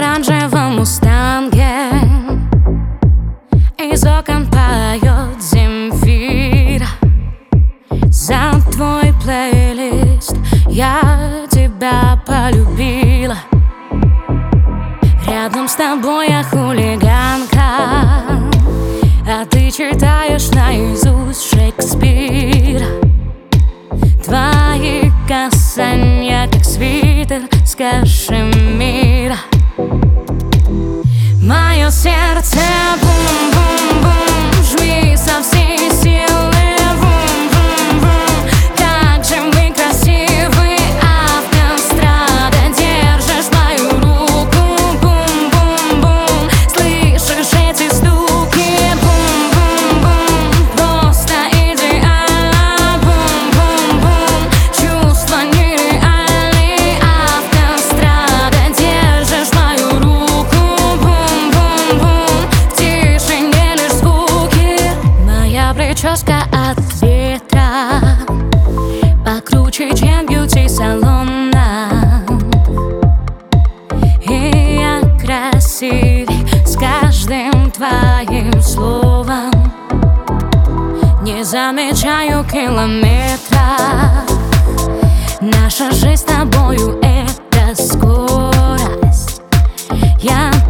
оранжевом мустанге из окон поет Земфира. За твой плейлист я тебя полюбила. Рядом с тобой я хулиганка, а ты читаешь наизусть Шекспира. Твои касания, как свитер с кашемира. Мое сердце бум-бум-бум, жми со всей силы. Бум-бум-бум, как же мы красивы, автострада. Держишь мою руку, бум-бум-бум, слышишь эти стуки, бум-бум-бум, просто идеально, бум-бум-бум, чувства нереальны, автострада. Держишь мою руку, бум-бум-бум, в тишине лишь звуки. Моя прическа от ветра покруче, чем бьюти-салона, и я красивей с каждым твоим словом. Не замечаю километра. Наша жизнь с тобою — это скорость. Я